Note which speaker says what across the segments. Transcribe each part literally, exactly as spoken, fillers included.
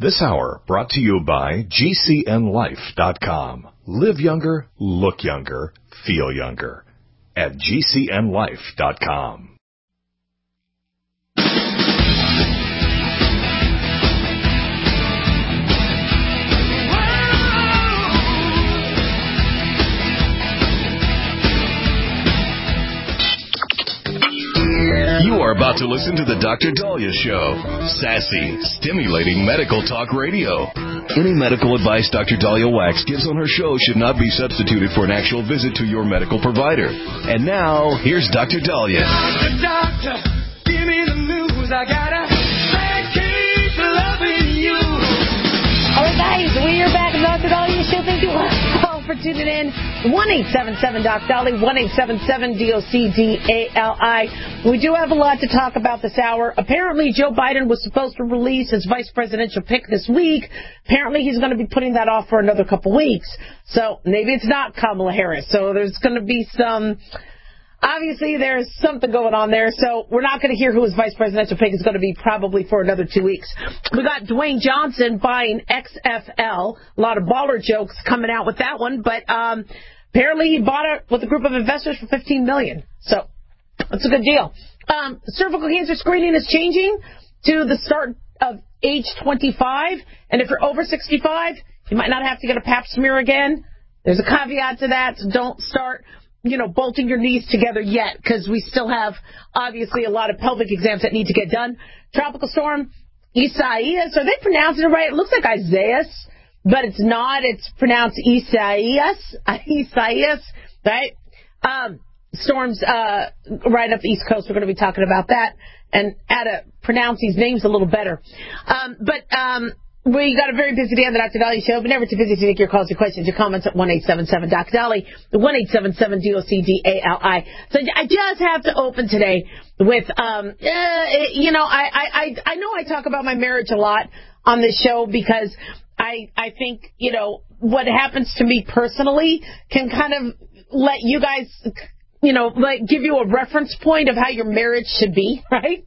Speaker 1: This hour brought to you by G C N life dot com. Live younger, look younger, feel younger at G C N life dot com. You are about to listen to the Doctor Dahlia Show. Sassy, stimulating medical talk radio. Any medical advice Doctor Dahlia Wax gives on her show should not be substituted for an actual visit to your medical provider. And now, here's Doctor Dahlia. Doctor, doctor, give me the news. I got a bad case of loving you.
Speaker 2: All right, guys, we are back at Doctor Dahlia Show. Thank you all for tuning in. one eight seven seven Doc Dolly, one eight seven seven D O C D A L I. We do have a lot to talk about this hour. Apparently, Joe Biden was supposed to release his vice presidential pick this week. Apparently, he's going to be putting that off for another couple weeks. So maybe it's not Kamala Harris. So there's going to be some... Obviously, there's something going on there, so we're not going to hear who his vice presidential pick is going to be probably for another two weeks. We got Dwayne Johnson buying X F L. A lot of baller jokes coming out with that one, but um, apparently he bought it with a group of investors for fifteen million dollars. So that's a good deal. Um, cervical cancer screening is changing to the start of age twenty-five, and if you're over sixty-five, you might not have to get a pap smear again. There's a caveat to that, so don't start... you know, bolting your knees together yet, because we still have, obviously, a lot of pelvic exams that need to get done. Tropical storm Isaias. Are they pronouncing it right? It looks like Isaias, but it's not. It's pronounced Isaias. Isaias, right? Um, storms uh, right up the East Coast. We're going to be talking about that and how to pronounce these names a little better. Um, but... Um, We got a very busy day on the Doctor Dahlia Show, but never too busy to take your calls, your questions, your comments at one eight seven seven Doc Dolly, the one eight seven seven D O C D A L I. So I just have to open today with, um, uh, you know, I, I, I know I talk about my marriage a lot on this show because I, I think, you know, what happens to me personally can kind of let you guys, you know, like give you a reference point of how your marriage should be, right?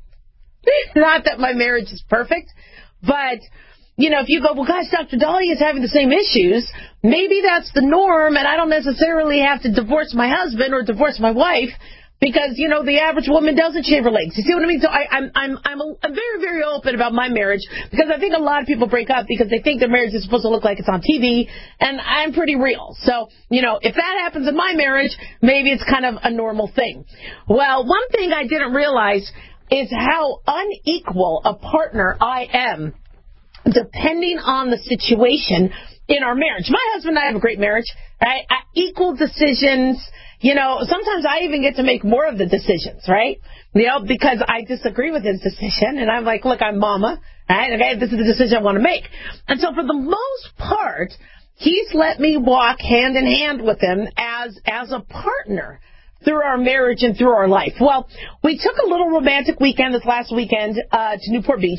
Speaker 2: Not that my marriage is perfect, but... you know, if you go, well, guys, Doctor Dahlia is having the same issues, maybe that's the norm, and I don't necessarily have to divorce my husband or divorce my wife because, you know, the average woman doesn't shave her legs. You see what I mean? So I, I'm I'm I'm, a, I'm very, very open about my marriage because I think a lot of people break up because they think their marriage is supposed to look like it's on T V, and I'm pretty real. So, you know, if that happens in my marriage, maybe it's kind of a normal thing. Well, one thing I didn't realize is how unequal a partner I am depending on the situation in our marriage. My husband and I have a great marriage, right? I, equal decisions. You know, sometimes I even get to make more of the decisions, right? You know, because I disagree with his decision, and I'm like, look, I'm mama, right? Okay, this is the decision I want to make. And so for the most part, he's let me walk hand in hand with him as as a partner through our marriage and through our life. Well, we took a little romantic weekend this last weekend uh, to Newport Beach.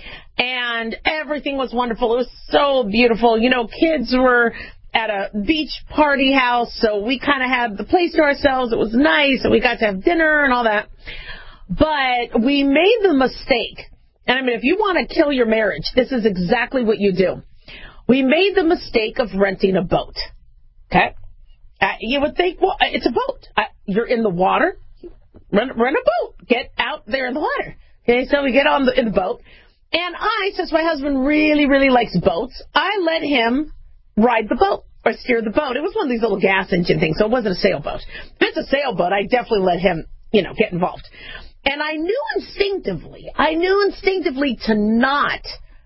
Speaker 2: And everything was wonderful. It was so beautiful. You know, kids were at a beach party house, so we kind of had the place to ourselves. It was nice, and we got to have dinner and all that. But we made the mistake, and I mean, if you want to kill your marriage, this is exactly what you do. We made the mistake of renting a boat, okay? Uh, you would think, well, it's a boat. Uh, you're in the water. Rent, rent a boat. Get out there in the water. Okay, so we get on the, in the boat. And I, since my husband really, really likes boats, I let him ride the boat or steer the boat. It was one of these little gas engine things, so it wasn't a sailboat. If it's a sailboat, I definitely let him, you know, get involved. And I knew instinctively, I knew instinctively to not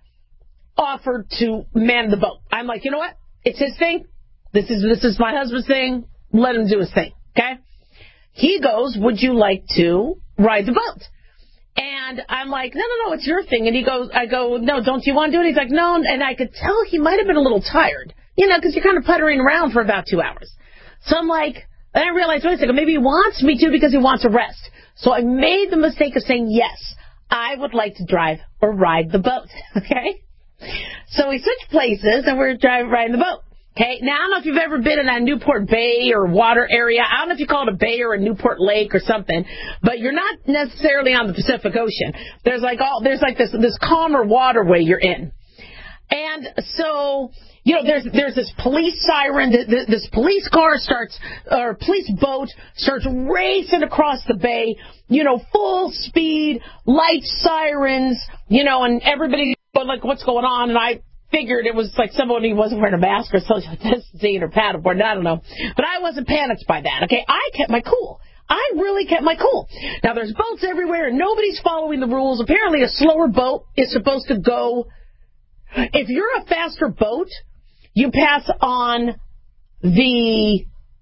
Speaker 2: offer to man the boat. I'm like, you know what? It's his thing. This is this is my husband's thing. Let him do his thing, okay? He goes, would you like to ride the boat? And I'm like, no, no, no, it's your thing. And he goes, I go, no, don't you want to do it? He's like, no. And I could tell he might have been a little tired, you know, because you're kind of puttering around for about two hours. So I'm like, and I realized, wait a second, maybe he wants me to because he wants to rest. So I made the mistake of saying, yes, I would like to drive or ride the boat, okay? So we switched places, and we're driving, riding the boat. Okay, now I don't know if you've ever been in a Newport Bay or water area. I don't know if you call it a bay or a Newport Lake or something, but you're not necessarily on the Pacific Ocean. There's like all there's like this this calmer waterway you're in. And so, you know, there's there's this police siren, this police car starts, or police boat starts racing across the bay, you know, full speed, lights, sirens, you know, and everybody going like, what's going on? And I figured it was like somebody wasn't wearing a mask or social distancing or paddleboard, I don't know. But I wasn't panicked by that, okay? I kept my cool. I really kept my cool. Now, there's boats everywhere, and nobody's following the rules. Apparently, a slower boat is supposed to go. If you're a faster boat, you pass on the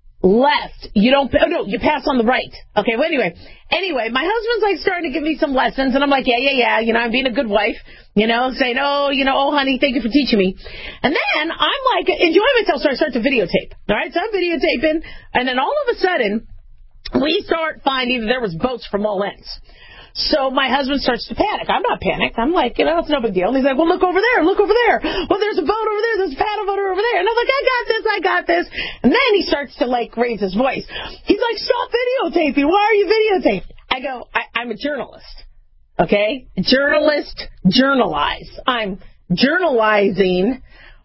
Speaker 2: left. You don't, oh, no, you pass on the right. Okay, well, anyway. Anyway, my husband's, like, starting to give me some lessons, and I'm like, yeah, yeah, yeah, you know, I'm being a good wife, you know, saying, oh, you know, oh, honey, thank you for teaching me. And then I'm, like, enjoying myself, so I start to videotape. All right, so I'm videotaping, and then all of a sudden, we start finding that there was boats from all ends. So my husband starts to panic. I'm not panicked. I'm like, you know, it's no big deal. And he's like, well, look over there. Look over there. Well, there's a boat over there. There's a paddle boat over there. And I'm like, I got this. I got this. And then he starts to, like, raise his voice. He's like, stop videotaping. Why are you videotaping? I go, I, I'm a journalist. Okay? Journalist, journalize. I'm journalizing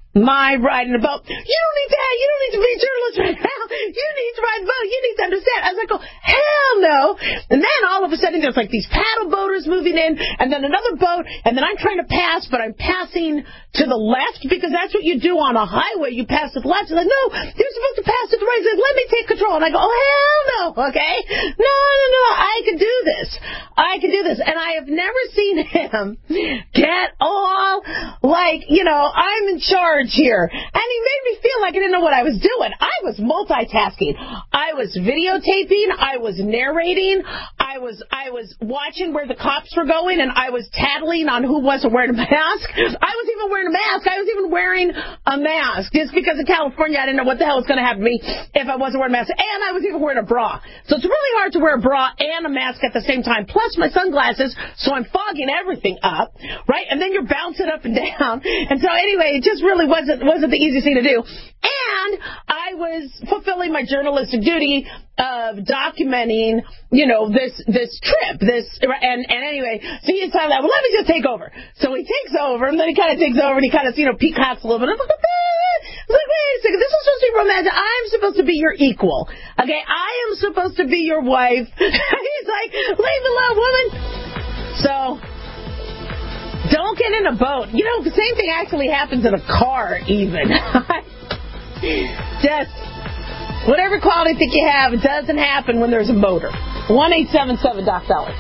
Speaker 2: my riding a boat. You don't need that. You don't need to be a journalist right now. You need to ride a boat. You need to understand. I was like, oh, hell no. And then all of a sudden there's like these paddle boaters moving in, and then another boat, and then I'm trying to pass, but I'm passing to the left because that's what you do on a highway. You pass to the left. He's like, no, you're supposed to pass to the right. He's like, let me take control. And I go, oh, hell no. Okay? No, no, no. I can do this. I can do this. And I have never seen him get all like, you know, I'm in charge here. And he made me feel like I didn't know what I was doing. I was multitasking. I was videotaping. I was narrating. I was I was watching where the cops were going, and I was tattling on who wasn't wearing a mask. I was even wearing a mask. I was even wearing a mask. Just because in California I didn't know what the hell was going to happen to me if I wasn't wearing a mask. And I was even wearing a bra. So it's really hard to wear a bra and a mask at the same time, plus my sunglasses, so I'm fogging everything up, right? And then you're bouncing up and down. And so anyway, it just really wasn't wasn't the easiest thing to do. And I was fulfilling my journalistic duty of documenting, you know, this this trip, this, and, and anyway, so he decided that, well, let me just take over. So he takes over, and then he kind of takes over, and he kind of, you know, peacocks a little bit. I'm like, I'm like, wait a second, this is supposed to be romantic. I'm supposed to be your equal. Okay, I am supposed to be your wife. He's like, leave me alone, woman. So, don't get in a boat. You know, the same thing actually happens in a car, even. Just, whatever quality think you have, it doesn't happen when there's a motor. one eight seven seven Doc Dolly.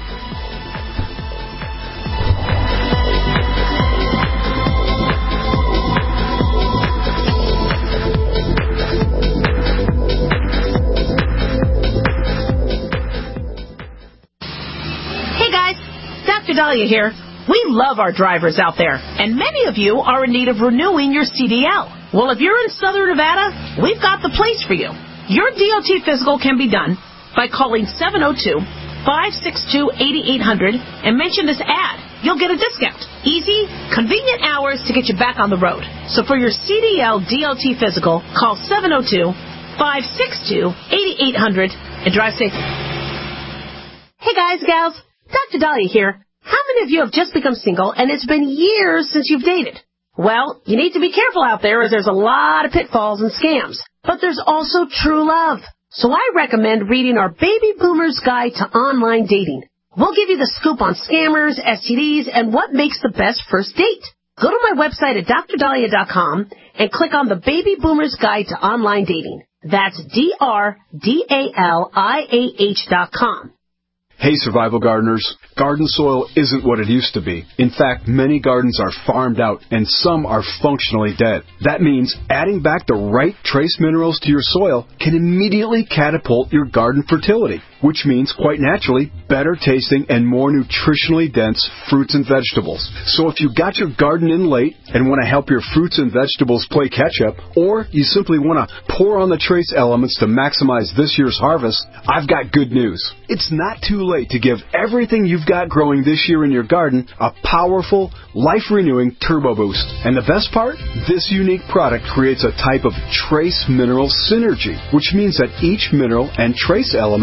Speaker 2: Hey guys, Doctor Dahlia here. We love our drivers out there, and many of you are in need of renewing your C D L. Well, if you're in Southern Nevada, we've got the place for you. Your D O T physical can be done by calling seven oh two, five six two, eight eight hundred and mention this ad. You'll get a discount. Easy, convenient hours to get you back on the road. So for your C D L D O T physical, call seven oh two, five six two, eight eight hundred and drive safe. Hey guys, gals, Doctor Dahlia here. How many of you have just become single and it's been years since you've dated? Well, you need to be careful out there as there's a lot of pitfalls and scams. But there's also true love. So I recommend reading our Baby Boomer's Guide to Online Dating. We'll give you the scoop on scammers, S T Ds, and what makes the best first date. Go to my website at dr dahlia dot com and click on the Baby Boomer's Guide to Online Dating. That's D R D A L I A H dot com.
Speaker 3: Hey, survival gardeners. Garden soil isn't what it used to be. In fact, many gardens are farmed out and some are functionally dead. That means adding back the right trace minerals to your soil can immediately catapult your garden fertility, which means, quite naturally, better tasting and more nutritionally dense fruits and vegetables. So if you got your garden in late and want to help your fruits and vegetables play catch-up, or you simply want to pour on the trace elements to maximize this year's harvest, I've got good news. It's not too late to give everything you've got growing this year in your garden a powerful, life-renewing turbo boost. And the best part? This unique product creates a type of trace mineral synergy, which means that each mineral and trace element in the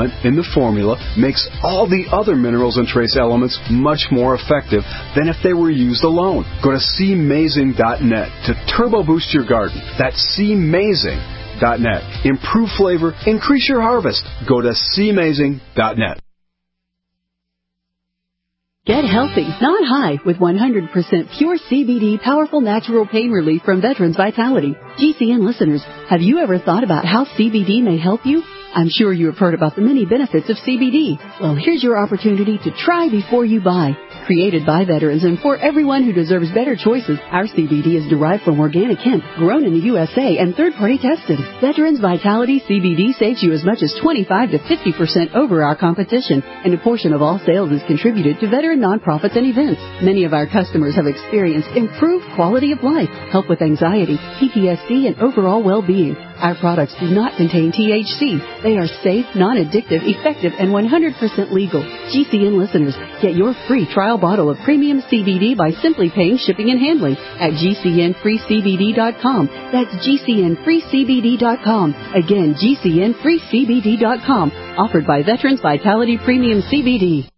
Speaker 3: formula makes all the other minerals and trace elements much more effective than if they were used alone. Go to C Mazing dot net to turbo boost your garden. That's C Mazing dot net. Improve flavor, increase your harvest. Go to C Mazing dot net.
Speaker 4: Get healthy, not high, with one hundred percent pure C B D powerful natural pain relief from Veterans Vitality. G C N listeners, have you ever thought about how C B D may help you? I'm sure you have heard about the many benefits of C B D. Well, here's your opportunity to try before you buy. Created by veterans and for everyone who deserves better choices, our C B D is derived from organic hemp, grown in the U S A and third-party tested. Veterans Vitality C B D saves you as much as twenty-five to fifty percent over our competition, and a portion of all sales is contributed to veteran nonprofits and events. Many of our customers have experienced improved quality of life, help with anxiety, P T S D, and overall well-being. Our products do not contain T H C. They are safe, non-addictive, effective, and one hundred percent legal. G C N listeners, get your free trial bottle of premium C B D by simply paying shipping and handling at G C N free C B D dot com. That's G C N free C B D dot com. Again, G C N free C B D dot com. Offered by Veterans Vitality Premium C B D.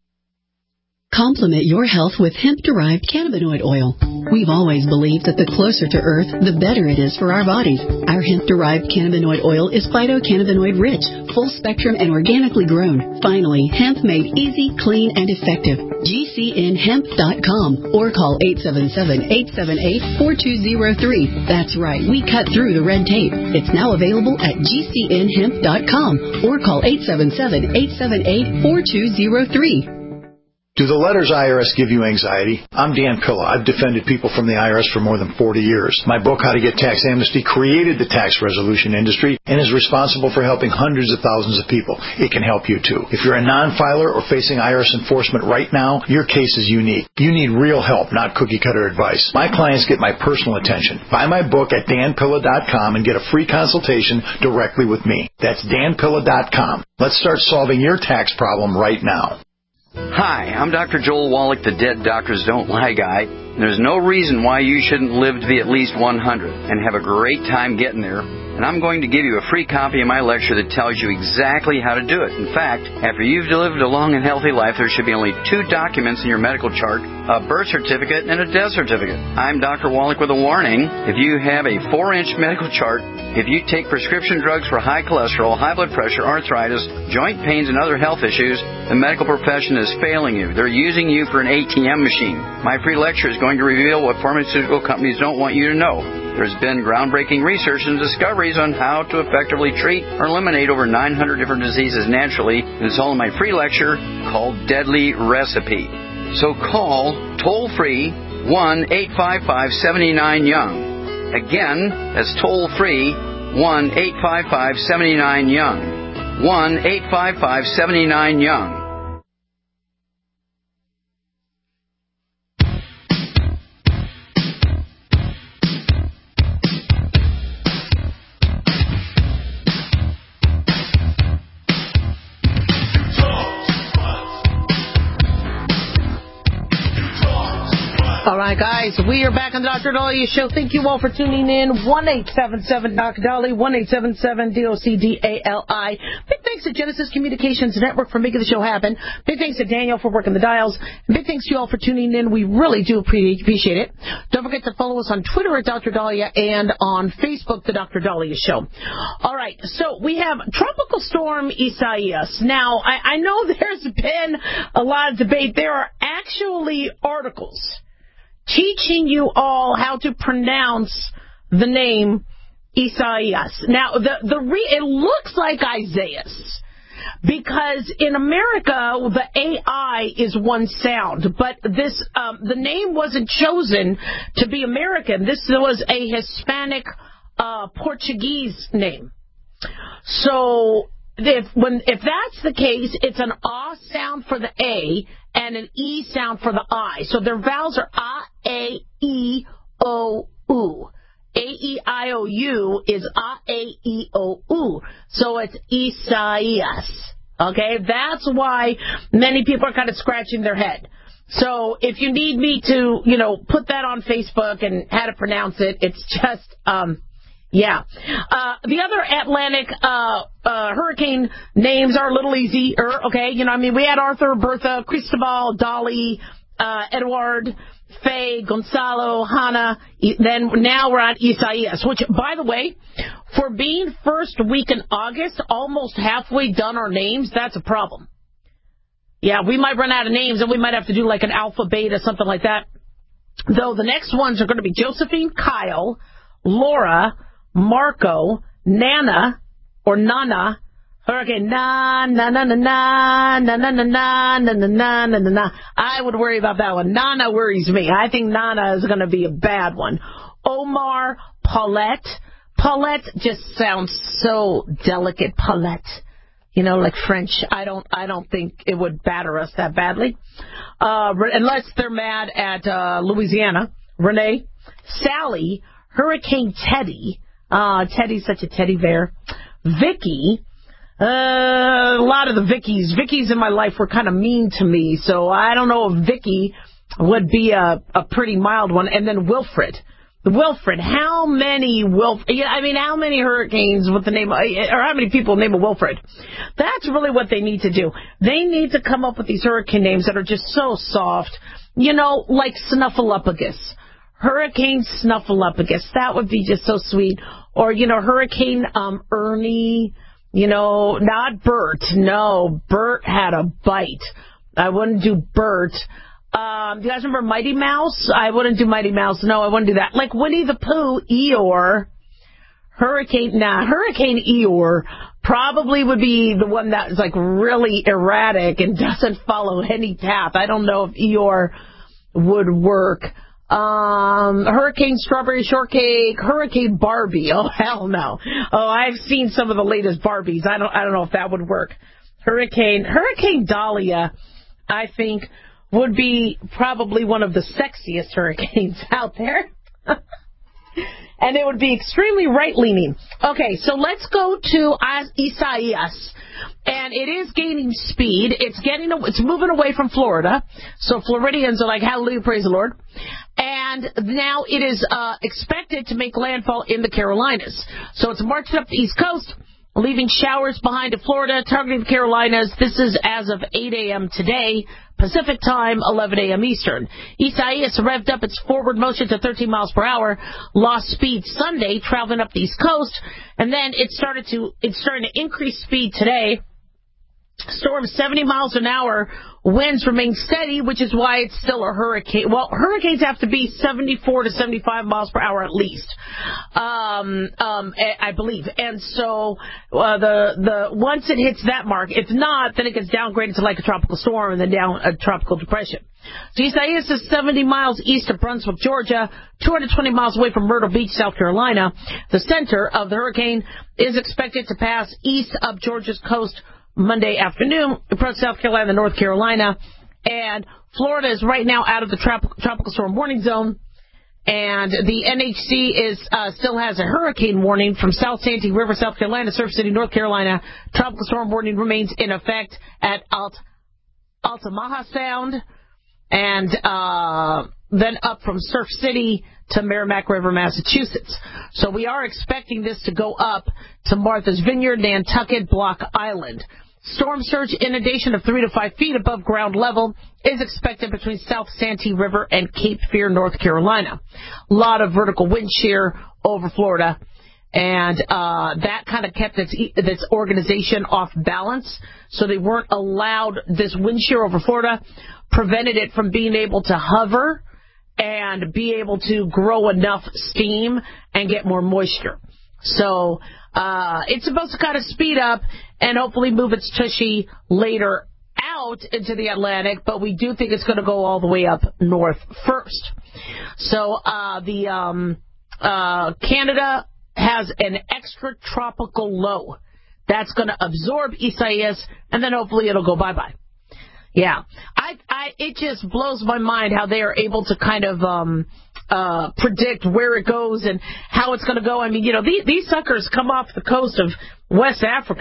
Speaker 4: Complement your health with hemp-derived cannabinoid oil. We've always believed that the closer to Earth, the better it is for our bodies. Our hemp-derived cannabinoid oil is phytocannabinoid-rich, full-spectrum, and organically grown. Finally, hemp made easy, clean, and effective. G C N hemp dot com or call eight seven seven, eight seven eight, four two zero three. That's right, we cut through the red tape. It's now available at G C N hemp dot com or call eight seven seven, eight seven eight, four two zero three.
Speaker 5: Do the letters I R S give you anxiety? I'm Dan Pilla. I've defended people from the I R S for more than forty years. My book, How to Get Tax Amnesty, created the tax resolution industry and is responsible for helping hundreds of thousands of people. It can help you, too. If you're a non-filer or facing I R S enforcement right now, your case is unique. You need real help, not cookie-cutter advice. My clients get my personal attention. Buy my book at Dan Pilla dot com and get a free consultation directly with me. That's Dan Pilla dot com. Let's start solving your tax problem right now.
Speaker 6: Hi, I'm Doctor Joel Wallach, the Dead Doctors Don't Lie guy. There's no reason why you shouldn't live to be at least one hundred and have a great time getting there. And I'm going to give you a free copy of my lecture that tells you exactly how to do it. In fact, after you've lived a long and healthy life, there should be only two documents in your medical chart, a birth certificate and a death certificate. I'm Doctor Wallach with a warning. If you have a four-inch medical chart, if you take prescription drugs for high cholesterol, high blood pressure, arthritis, joint pains, and other health issues, the medical profession is failing you. They're using you for an A T M machine. My free lecture is going to reveal what pharmaceutical companies don't want you to know. There's been groundbreaking research and discoveries on how to effectively treat or eliminate over nine hundred different diseases naturally, and it's all in my free lecture called Deadly Recipe. So call toll-free one eight five five, seven nine, young. Again, that's toll-free one eight five five, seven nine, young. one eight five five, seven nine, young.
Speaker 2: All right, guys, we are back on the Doctor Dahlia Show. Thank you all for tuning in. one eight seven seven Doctor Dahlia, one eight seven seven D O C D A L I. Big thanks to Genesis Communications Network for making the show happen. Big thanks to Daniel for working the dials. And big thanks to you all for tuning in. We really do appreciate it. Don't forget to follow us on Twitter at Doctor Dahlia and on Facebook, The Doctor Dahlia Show. All right, so we have Tropical Storm Isaias. Now, I, I know there's been a lot of debate. There are actually articles teaching you all how to pronounce the name Isaias. Now, the the re, it looks like Isaias because in America the A I is one sound, but this um, the name wasn't chosen to be American. This was a Hispanic uh, Portuguese name. So if when if that's the case, it's an ah sound for the A and an E sound for the I. So their vowels are ah, A, E, O, U. A, E, I, O, U is ah, A, E, O, U. So it's Isaias. Okay? That's why many people are kind of scratching their head. So if you need me to, you know, put that on Facebook and how to pronounce it, it's just um, Yeah. Uh, the other Atlantic uh, uh, hurricane names are a little easier, okay? You know, I mean, we had Arthur, Bertha, Cristobal, Dolly, uh, Edward, Faye, Gonzalo, Hannah. Then now we're on Isaias, which, by the way, for being first week in August, almost halfway done our names, that's a problem. Yeah, we might run out of names, and we might have to do like an alpha, beta, something like that. Though the next ones are going to be Josephine, Kyle, Laura, Marco, Nana, or Nana, Hurricane na na na na na na na na na na na na na na. I would worry about that one. Nana worries me. I think Nana is going to be a bad one. Omar, Paulette. Paulette just sounds so delicate. Paulette, you know, like French. I don't. I don't think it would batter us that badly, uh, unless they're mad at uh, Louisiana. Renee, Sally, Hurricane Teddy. Uh, Teddy's such a teddy bear. Vicky. Uh, a lot of the Vickies. Vickies in my life were kind of mean to me, so I don't know if Vicky would be a, a pretty mild one. And then Wilfred. Wilfred. How many Wilf? I mean, how many hurricanes with the name, or how many people name a Wilfred? That's really what they need to do. They need to come up with these hurricane names that are just so soft. You know, like Snuffleupagus. Hurricane Snuffleupagus. That would be just so sweet. Or, you know, Hurricane um, Ernie. You know, not Bert. No, Bert had a bite. I wouldn't do Bert. Um, do you guys remember Mighty Mouse? I wouldn't do Mighty Mouse. No, I wouldn't do that. Like Winnie the Pooh, Eeyore. Hurricane, nah, Hurricane Eeyore probably would be the one that is like really erratic and doesn't follow any path. I don't know if Eeyore would work. Um, Hurricane Strawberry Shortcake, Hurricane Barbie. Oh, hell no. Oh, I've seen some of the latest Barbies. I don't, I don't know if that would work. Hurricane, Hurricane Dahlia, I think, would be probably one of the sexiest hurricanes out there. And it would be extremely right-leaning. Okay, so let's go to Isaias. And it is gaining speed. It's getting, it's moving away from Florida. So Floridians are like, hallelujah, praise the Lord. And now it is uh, expected to make landfall in the Carolinas. So it's marching up the East Coast, leaving showers behind to Florida, targeting the Carolinas. This is as of eight a.m. today, Pacific time, eleven a.m. Eastern. Isaias revved up its forward motion to thirteen miles per hour, lost speed Sunday, traveling up the East Coast, and then it started to, it's starting to increase speed today. Storm seventy miles an hour. Winds remain steady, which is why it's still a hurricane. Well, hurricanes have to be seventy-four to seventy-five miles per hour at least, um, um, I believe. And so uh, the the once it hits that mark, if not, then it gets downgraded to like a tropical storm and then down a tropical depression. So Isaias is seventy miles east of Brunswick, Georgia, two hundred twenty miles away from Myrtle Beach, South Carolina. The center of the hurricane is expected to pass east of Georgia's coast Monday afternoon, approach South Carolina, North Carolina, and Florida is right now out of the trop- tropical storm warning zone, and the N H C is uh, still has a hurricane warning from South Santee River, South Carolina, Surf City, North Carolina. Tropical storm warning remains in effect at Alt- Altamaha Sound, and uh, then up from Surf City to Merrimack River, Massachusetts. So we are expecting this to go up to Martha's Vineyard, Nantucket, Block Island. Storm surge inundation of three to five feet above ground level is expected between South Santee River and Cape Fear, North Carolina. A lot of vertical wind shear over Florida, and uh, that kind of kept its, its organization off balance, so they weren't allowed, this wind shear over Florida prevented it from being able to hover and be able to grow enough steam and get more moisture. So uh, it's supposed to kind of speed up and hopefully move its tushy later out into the Atlantic, but we do think it's going to go all the way up north first. So uh, the um, uh, Canada has an extra tropical low that's going to absorb Isaias, and then hopefully it'll go bye-bye. Yeah, I, I, it just blows my mind how they are able to kind of um, uh, predict where it goes and how it's going to go. I mean, you know, these, these suckers come off the coast of West Africa,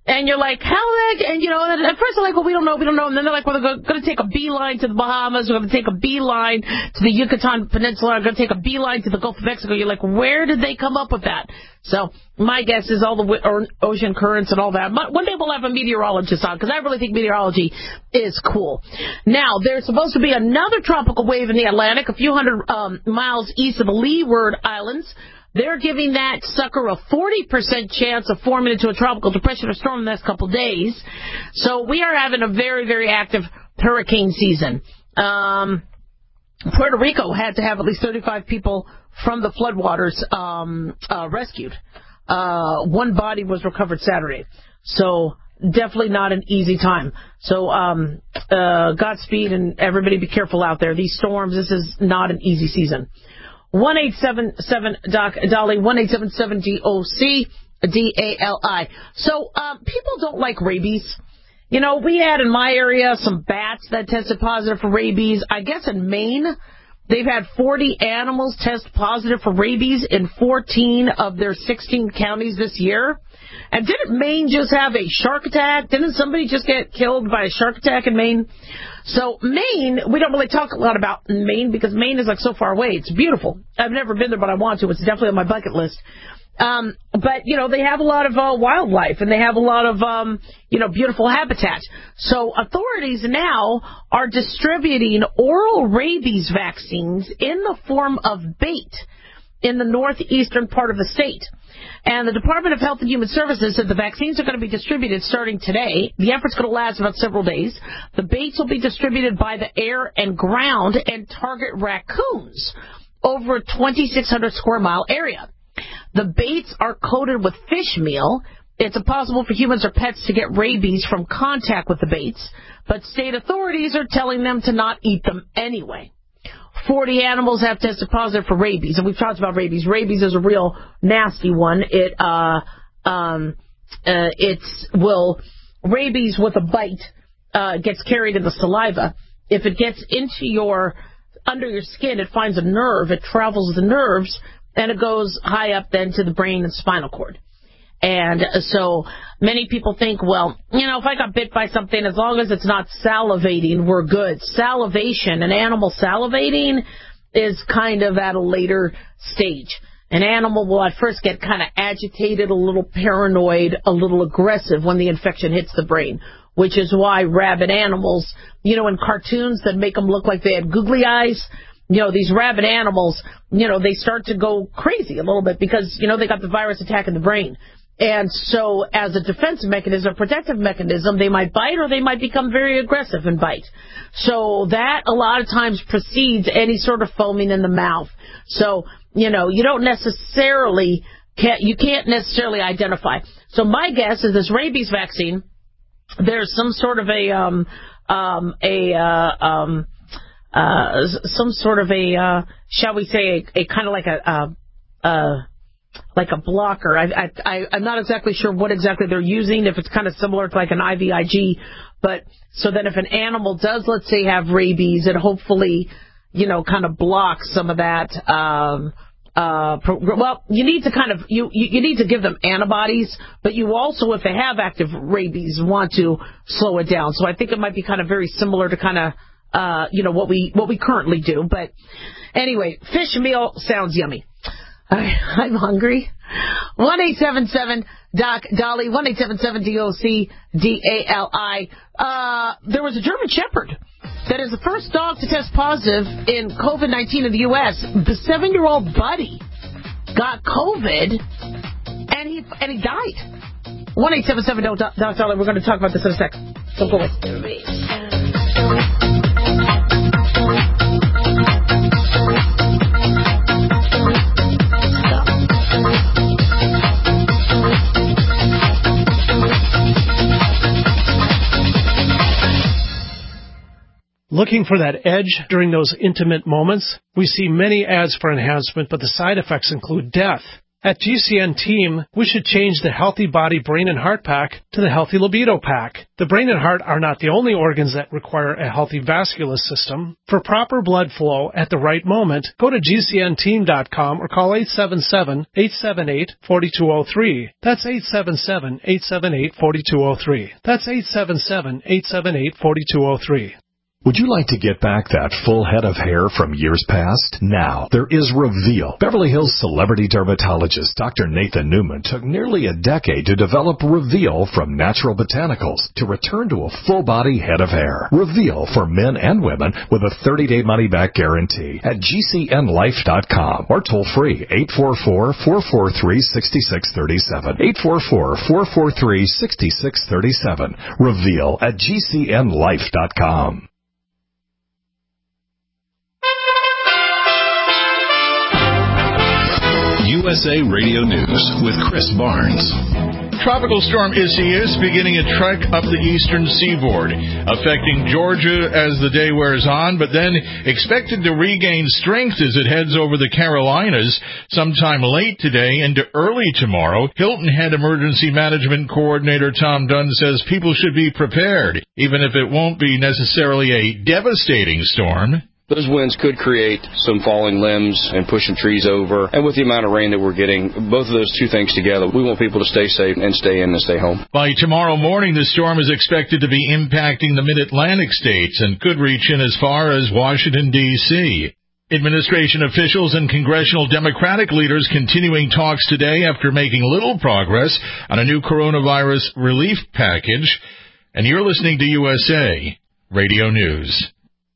Speaker 2: And you're like, how the heck? And, you know, and at first they're like, well, we don't know, we don't know. And then they're like, well, they're going to take a beeline to the Bahamas. We're going to take a beeline to the Yucatan Peninsula. We're going to take a beeline to the Gulf of Mexico. You're like, where did they come up with that? So my guess is all the or ocean currents and all that. But one day we'll have a meteorologist on, because I really think meteorology is cool. Now, there's supposed to be another tropical wave in the Atlantic, a few hundred um, miles east of the Leeward Islands. They're giving that sucker a forty percent chance of forming into a tropical depression or storm in the next couple of days. So we are having a very, very active hurricane season. Um, Puerto Rico had to have at least thirty-five people from the floodwaters um, uh, rescued. Uh, one body was recovered Saturday. So definitely not an easy time. So um, uh, Godspeed, and everybody be careful out there. These storms, this is not an easy season. one eight seven seven Doc Dolly, one eight seven seven D O C D A L I. So um, people don't like rabies. You know, we had in my area some bats that tested positive for rabies. I guess in Maine, they've had forty animals test positive for rabies in fourteen of their sixteen counties this year. And didn't Maine just have a shark attack? Didn't somebody just get killed by a shark attack in Maine? So Maine, we don't really talk a lot about Maine because Maine is like so far away. It's beautiful. I've never been there, but I want to. It's definitely on my bucket list. Um, but, you know, they have a lot of uh, wildlife, and they have a lot of, um, you know, beautiful habitat. So authorities now are distributing oral rabies vaccines in the form of bait in the northeastern part of the state. And the Department of Health and Human Services said the vaccines are going to be distributed starting today. The effort's going to last about several days. The baits will be distributed by the air and ground and target raccoons over a twenty-six hundred square mile area. The baits are coated with fish meal. It's impossible for humans or pets to get rabies from contact with the baits, but state authorities are telling them to not eat them anyway. forty animals have tested positive for rabies, and we've talked about rabies. Rabies is a real nasty one. It uh um uh it's will rabies with a bite uh gets carried in the saliva. If it gets into your under your skin, it finds a nerve. It travels the nerves, and it goes high up then to the brain and spinal cord. And so many people think, well, you know, if I got bit by something, as long as it's not salivating, we're good. Salivation, an animal salivating, is kind of at a later stage. An animal will at first get kind of agitated, a little paranoid, a little aggressive when the infection hits the brain, which is why rabid animals, you know, in cartoons that make them look like they had googly eyes, you know, these rabid animals, you know, they start to go crazy a little bit because, you know, they got the virus attacking the brain. And so as a defense mechanism, protective mechanism, they might bite or they might become very aggressive and bite. So that a lot of times precedes any sort of foaming in the mouth. So, you know, you don't necessarily, can't, you can't necessarily identify. So my guess is this rabies vaccine, there's some sort of a, um, um, a, uh, um, uh, some sort of a, uh, shall we say, a, a kind of like a, uh, uh, like a blocker. I, I, I, I'm not exactly sure what exactly they're using, if it's kind of similar to like an I V I G, but so that if an animal does, let's say, have rabies, it hopefully, you know, kind of blocks some of that. Um, uh, pro- well, you need to kind of, you, you, you need to give them antibodies, but you also, if they have active rabies, want to slow it down. So I think it might be kind of very similar to kind of, uh, you know, what we, what we currently do. But anyway, fish meal sounds yummy. I'm hungry. one eight seven seven Doc Dolly, one eight seven seven D O C D A L I. Uh, there was a German Shepherd that is the first dog to test positive in COVID nineteen in the U S The seven-year-old Buddy got COVID, and he and he died. one eight seven seven Doc Dolly. We're going to talk about this in a second. Don't go away.
Speaker 7: Looking for that edge during those intimate moments? We see many ads for enhancement, but the side effects include death. At G C N Team, we should change the Healthy Body, Brain, and Heart Pack to the Healthy Libido Pack. The brain and heart are not the only organs that require a healthy vascular system. For proper blood flow at the right moment, go to G C N team dot com or call eight seven seven, eight seven eight, four two zero three. That's eight seven seven, eight seven eight, four two zero three. That's eight seven seven, eight seven eight, four two zero three.
Speaker 8: Would you like to get back that full head of hair from years past? Now, there is Reveal. Beverly Hills celebrity dermatologist Doctor Nathan Newman took nearly a decade to develop Reveal from natural botanicals to return to a full-body head of hair. Reveal for men and women with a thirty-day money-back guarantee at G C N life dot com or toll-free eight four four, four four three, six six three seven. eight four four, four four three, six six three seven. Reveal at G C N life dot com.
Speaker 1: U S A Radio News with Chris Barnes.
Speaker 9: Tropical storm Isaias beginning a trek up the eastern seaboard, affecting Georgia as the day wears on, but then expected to regain strength as it heads over the Carolinas sometime late today into early tomorrow. Hilton Head Emergency Management Coordinator Tom Dunn says people should be prepared, even if it won't be necessarily a devastating storm.
Speaker 10: Those winds could create some falling limbs and pushing trees over. And with the amount of rain that we're getting, both of those two things together, we want people to stay safe and stay in and stay home.
Speaker 9: By tomorrow morning, the storm is expected to be impacting the mid-Atlantic states and could reach in as far as Washington, D C Administration officials and congressional Democratic leaders continuing talks today after making little progress on a new coronavirus relief package. And you're listening to U S A Radio News.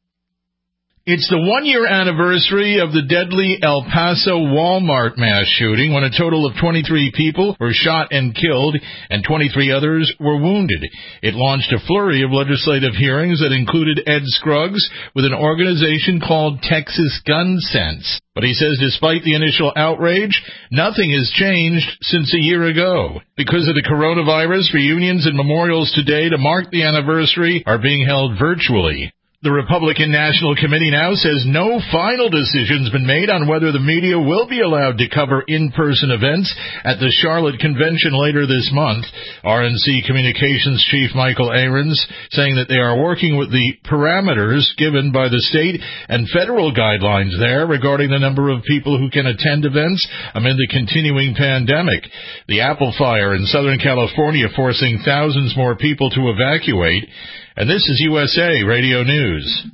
Speaker 9: It's the one-year anniversary of the deadly El Paso Walmart mass shooting when a total of twenty-three people were shot and killed and twenty-three others were wounded. It launched a flurry of legislative hearings that included Ed Scruggs with an organization called Texas Gun Sense. But he says despite the initial outrage, nothing has changed since a year ago. Because of the coronavirus, reunions and memorials today to mark the anniversary are being held virtually. The Republican National Committee now says no final decision's been made on whether the media will be allowed to cover in-person events at the Charlotte Convention later this month. R N C Communications Chief Michael Ahrens saying that they are working with the parameters given by the state and federal guidelines there regarding the number of people who can attend events amid the continuing pandemic. The Apple fire in Southern California forcing thousands more people to evacuate. And this is U S A Radio News.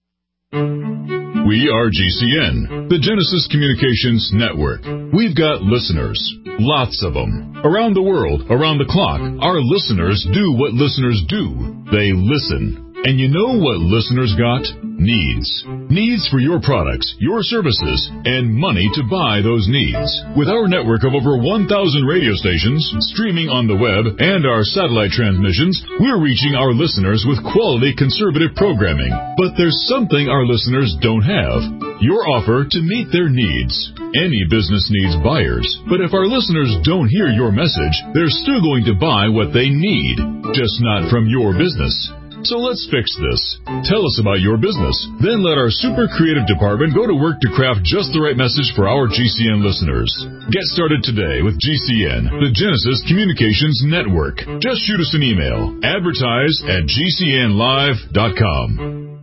Speaker 11: We are G C N, the Genesis Communications Network. We've got listeners, lots of them. Around the world, around the clock, our listeners do what listeners do. They listen. And you know what listeners got? Needs. Needs for your products, your services, and money to buy those needs. With our network of over one thousand radio stations, streaming on the web, and our satellite transmissions, we're reaching our listeners with quality conservative programming. But there's something our listeners don't have. Your offer to meet their needs. Any business needs buyers. But if our listeners don't hear your message, they're still going to buy what they need, just not from your business. So let's fix this. Tell us about your business. Then let our super creative department go to work to craft just the right message for our G C N listeners. Get started today with G C N, the Genesis Communications Network. Just shoot us an email. Advertise at G C N live dot com.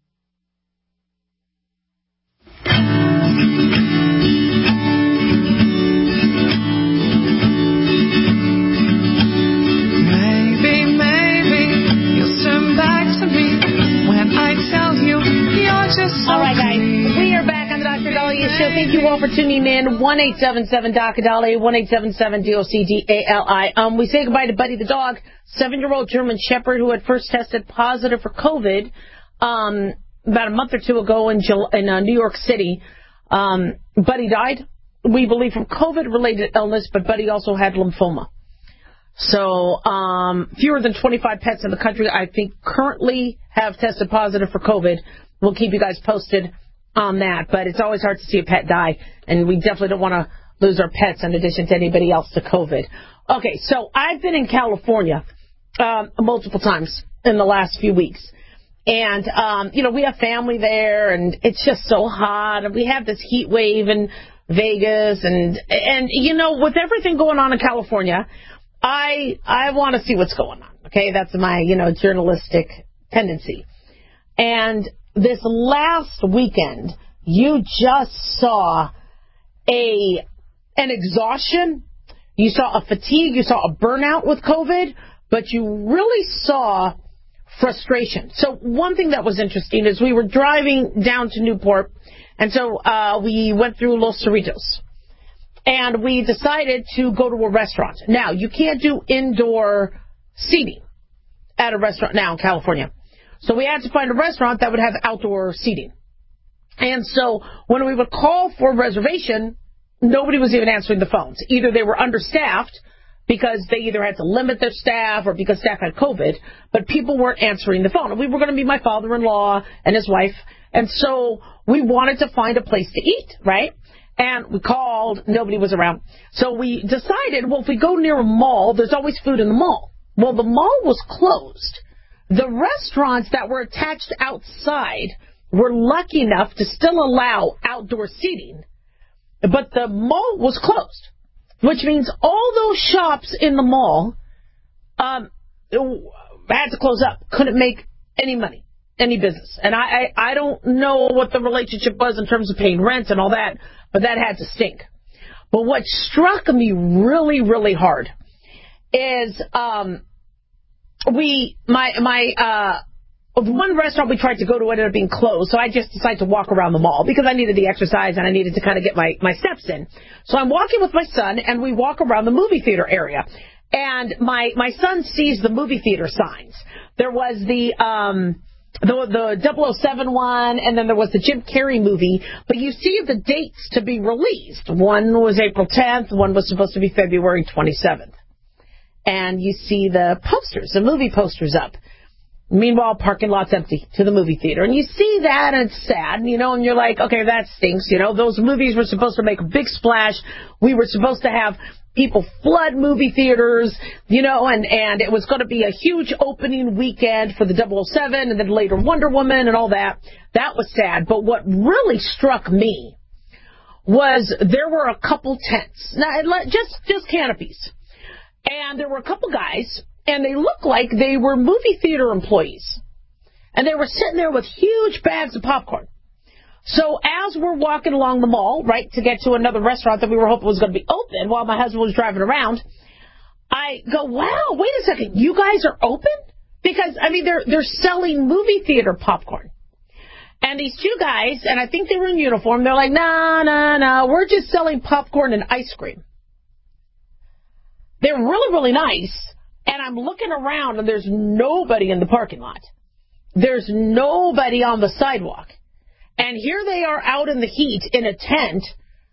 Speaker 2: All right, guys. We are back on the Doctor Dahlia Show. Thank you all for tuning in. one eight seven seven D O C Dahlia, one eight seven seven D O C D A L I. Um, we say goodbye to Buddy the dog, seven-year-old German Shepherd who had first tested positive for COVID um, about a month or two ago in, in uh, New York City. Um, Buddy died, we believe, from COVID-related illness, but Buddy also had lymphoma. So um, fewer than twenty-five pets in the country, I think, currently have tested positive for COVID. We'll keep you guys posted on that. But it's always hard to see a pet die, and we definitely don't want to lose our pets in addition to anybody else to COVID. Okay, so I've been in California um, multiple times in the last few weeks. And, um, you know, we have family there, and it's just so hot, and we have this heat wave, and Vegas, and, and you know, with everything going on in California, I I want to see what's going on, okay? That's my, you know, journalistic tendency. And this last weekend, you just saw a an exhaustion, you saw a fatigue, you saw a burnout with COVID, but you really saw frustration. So one thing that was interesting is we were driving down to Newport, and so uh, we went through Los Cerritos, and we decided to go to a restaurant. Now, you can't do indoor seating at a restaurant now in California. So we had to find a restaurant that would have outdoor seating. And so when we would call for a reservation, nobody was even answering the phones. Either they were understaffed because they either had to limit their staff or because staff had COVID, but people weren't answering the phone. And we were going to meet my father-in-law and his wife, and so we wanted to find a place to eat, right? And we called, nobody was around. So we decided, well, if we go near a mall, there's always food in the mall. Well, the mall was closed. The restaurants that were attached outside were lucky enough to still allow outdoor seating, but the mall was closed, which means all those shops in the mall um, had to close up, couldn't make any money, any business. And I, I, I don't know what the relationship was in terms of paying rent and all that, but that had to stink. But what struck me really, really hard is um, we, my, my, uh, one restaurant we tried to go to ended up being closed, so I just decided to walk around the mall because I needed the exercise and I needed to kind of get my, my steps in. So I'm walking with my son, and we walk around the movie theater area. And my, my son sees the movie theater signs. There was the, um, the, the double oh seven one, and then there was the Jim Carrey movie. But you see the dates to be released. One was April tenth, one was supposed to be February twenty-seventh. And you see the posters, the movie posters up. Meanwhile, parking lot's empty to the movie theater. And you see that, and it's sad, you know, and you're like, okay, that stinks. You know, those movies were supposed to make a big splash. We were supposed to have people flood movie theaters, you know, and, and it was going to be a huge opening weekend for the double oh seven and then later Wonder Woman and all that. That was sad. But what really struck me was there were a couple tents, now, just, just canopies. And there were a couple guys, and they looked like they were movie theater employees. And they were sitting there with huge bags of popcorn. So as we're walking along the mall, right, to get to another restaurant that we were hoping was going to be open while my husband was driving around, I go, wow, wait a second, you guys are open? Because, I mean, they're they're selling movie theater popcorn. And these two guys, and I think they were in uniform, they're like, no, no, no, we're just selling popcorn and ice cream. They're really, really nice. And I'm looking around, and there's nobody in the parking lot. There's nobody on the sidewalk. And here they are out in the heat in a tent,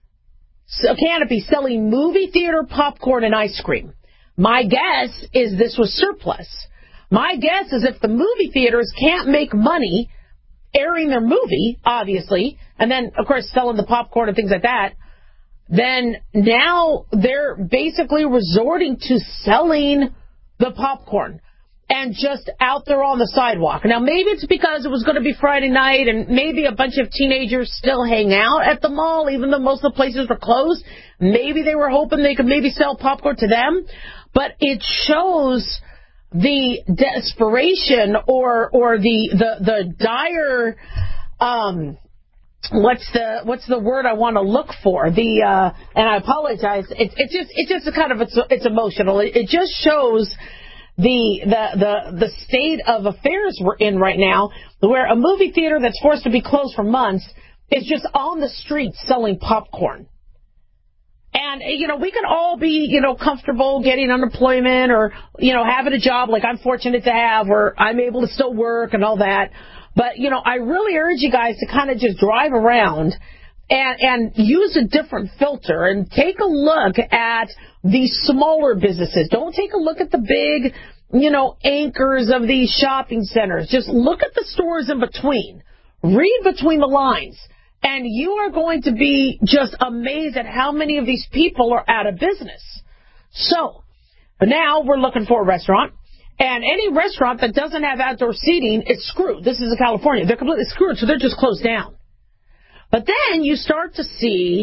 Speaker 2: a canopy, selling movie theater popcorn and ice cream. My guess is this was surplus. My guess is if the movie theaters can't make money airing their movie, obviously, and then, of course, selling the popcorn and things like that, then now they're basically resorting to selling the popcorn and just out there on the sidewalk. Now, maybe it's because it was going to be Friday night and maybe a bunch of teenagers still hang out at the mall, even though most of the places were closed. Maybe they were hoping they could maybe sell popcorn to them. But it shows the desperation or or the the, the dire... um What's the what's the word I want to look for? The uh, and I apologize. It's it's just it's just a kind of it's it's emotional. It, it just shows the the the the state of affairs we're in right now, where a movie theater that's forced to be closed for months is just on the streets selling popcorn. And you know, we can all be you know comfortable getting unemployment or you know having a job like I'm fortunate to have, where I'm able to still work and all that. But, you know, I really urge you guys to kind of just drive around and, and use a different filter and take a look at these smaller businesses. Don't take a look at the big, you know, anchors of these shopping centers. Just look at the stores in between. Read between the lines. And you are going to be just amazed at how many of these people are out of business. So, now we're looking for a restaurant. And any restaurant that doesn't have outdoor seating is screwed. This is in California. They're completely screwed, so they're just closed down. But then you start to see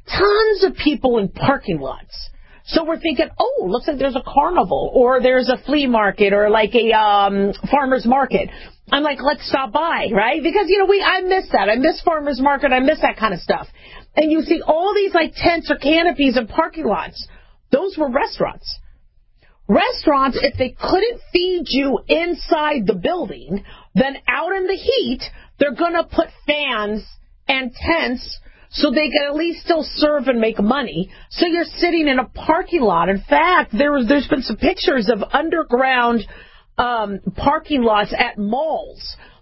Speaker 2: tons of people in parking lots. So we're thinking, oh, looks like there's a carnival or there's a flea market or like a um, farmer's market. I'm like, let's stop by, right? Because, you know, we I miss that. I miss farmer's market. I miss that kind of stuff. And you see all these like tents or canopies in parking lots. Those were restaurants. Restaurants, if they couldn't feed you inside the building, then out in the heat, they're going to put fans and tents so they can at least still serve and make money. So you're sitting in a parking lot. In fact, there was, there's been some pictures of underground um, parking lots at malls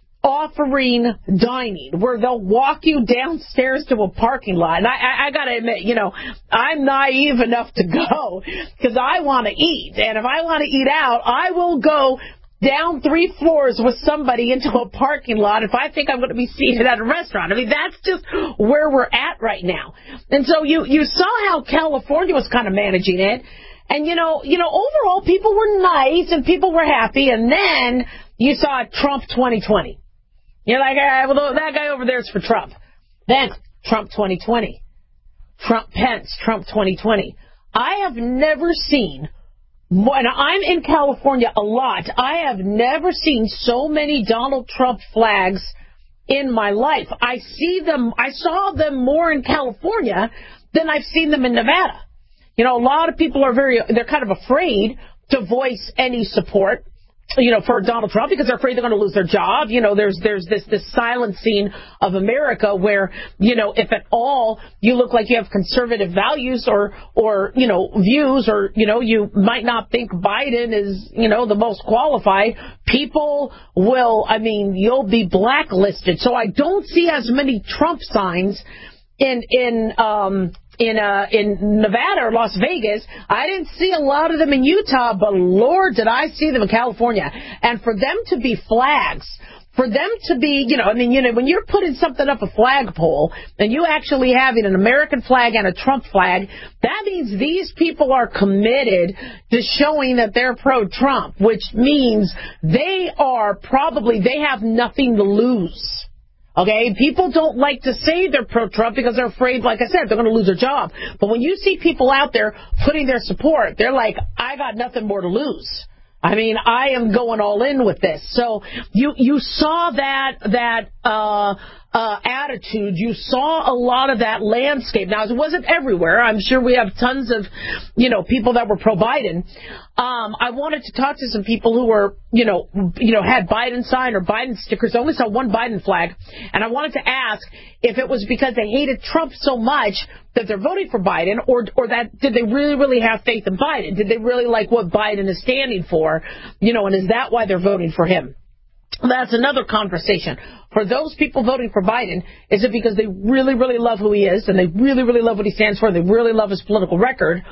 Speaker 2: offering dining, where they'll walk you downstairs to a parking lot. And I, I, I got to admit, you know, I'm naive enough to go because I want to eat. And if I want to eat out, I will go down three floors with somebody into a parking lot if I think I'm going to be seated at a restaurant. I mean, that's just where we're at right now. And so you, you saw how California was kind of managing it. And, you know, you know, overall, people were nice and people were happy. And then you saw Trump twenty twenty. You're like, ah, well, that guy over there is for Trump. Then Trump twenty twenty. Trump Pence, Trump twenty twenty. I have never seen, and I'm in California a lot, I have never seen so many Donald Trump flags in my life. I see them, I saw them more in California than I've seen them in Nevada. You know, a lot of people are very, they're kind of afraid to voice any support, you know, for Donald Trump because they're afraid they're going to lose their job. You know, there's there's this this silencing of America where, you know, if at all you look like you have conservative values or, or you know, views or, you know, you might not think Biden is, you know, the most qualified, people will, I mean, you'll be blacklisted. So I don't see as many Trump signs in, in, um, in uh, in Nevada or Las Vegas. I didn't see a lot of them in Utah, but Lord, did I see them in California. And for them to be flags, for them to be, you know, I mean, you know, when you're putting something up a flagpole and you actually having an American flag and a Trump flag, that means these people are committed to showing that they're pro-Trump, which means they are probably, they have nothing to lose. Okay, people don't like to say they're pro-Trump because they're afraid, like I said, they're going to lose their job. But when you see people out there putting their support, they're like, I got nothing more to lose. I mean, I am going all in with this. So you you saw that that uh, uh, attitude. You saw a lot of that landscape. Now, it wasn't everywhere. I'm sure we have tons of, you know, people that were pro-Biden. Um, I wanted to talk to some people who were, you know, you know, had Biden sign or Biden stickers. I only saw one Biden flag, and I wanted to ask if it was because they hated Trump so much that they're voting for Biden, or or that did they really, really have faith in Biden? Did they really like what Biden is standing for? You know, and is that why they're voting for him? That's another conversation. For those people voting for Biden, is it because they really, really love who he is and they really, really love what he stands for and they really love his political record?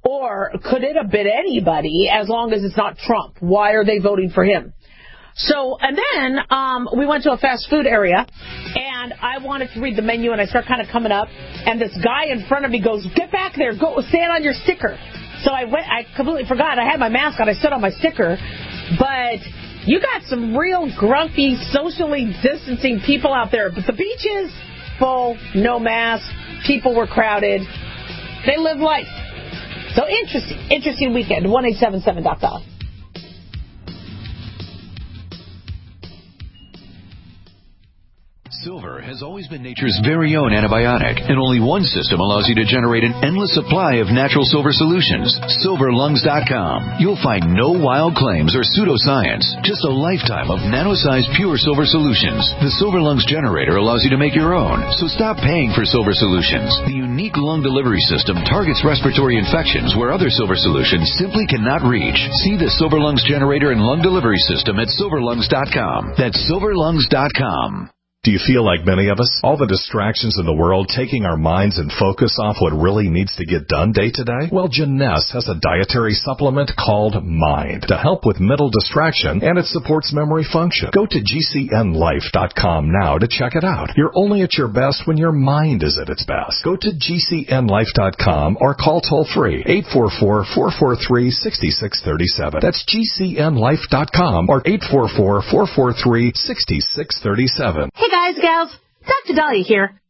Speaker 2: Or could it have been anybody as long as it's not Trump? Why are they voting for him? So, and then um, we went to a fast food area, and I wanted to read the menu, and I start kind of coming up, and this guy in front of me goes, get back there, go stand on your sticker. So I went, I completely forgot. I had my mask on. I stood on my sticker, but you got some real grumpy, socially distancing people out there. But the beaches, full, no mask, people were crowded. They live life. So interesting, interesting weekend. one eight seven seven Doc Dolly.
Speaker 1: Silver has always been nature's very own antibiotic, and only one system allows you to generate an endless supply of natural silver solutions. silver lungs dot com. You'll find no wild claims or pseudoscience, just a lifetime of nano-sized pure silver solutions. The Silver Lungs generator allows you to make your own, so stop paying for silver solutions. The unique lung delivery system targets respiratory infections where other silver solutions simply cannot reach. See the Silver Lungs generator and lung delivery system at silver lungs dot com. That's silver lungs dot com.
Speaker 8: Do you feel like many of us? All the distractions in the world taking our minds and focus off what really needs to get done day to day? Well, Jeunesse has a dietary supplement called Mind to help with mental distraction, and it supports memory function. Go to G C N life dot com now to check it out. You're only at your best when your mind is at its best. Go to G C N life dot com or call toll-free eight four four, four four three, six six three seven. That's G C N life dot com or eight four four, four four three, six six three seven.
Speaker 2: Hey guys, gals, Doctor Dahlia here.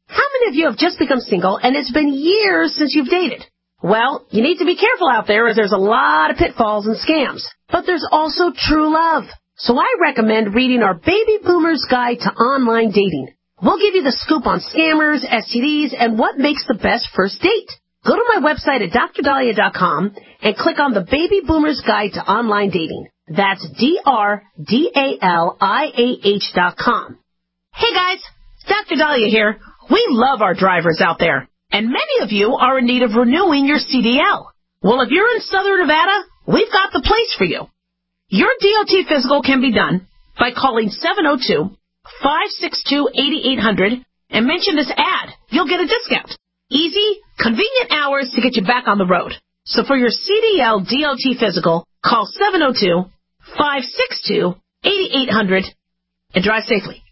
Speaker 2: How many of you have just become single and it's been years since you've dated? Well, you need to be careful out there as there's a lot of pitfalls and scams. But there's also true love. So I recommend reading our Baby Boomer's Guide to Online Dating. We'll give you the scoop on scammers, S T Ds, and what makes the best first date. Go to my website at dr dahlia dot com and click on the Baby Boomer's Guide to Online Dating. That's D R D A L I A H dot com. Hey guys, Doctor Dahlia here. We love our drivers out there, and many of you are in need of renewing your C D L. Well, if you're in Southern Nevada, we've got the place for you. Your D O T physical can be done by calling seven oh two, five six two, eight eight hundred and mention this ad. You'll get a discount. Easy, convenient hours to get you back on the road. So for your C D L D O T physical, call seven oh two, five six two, eight eight hundred and drive safely.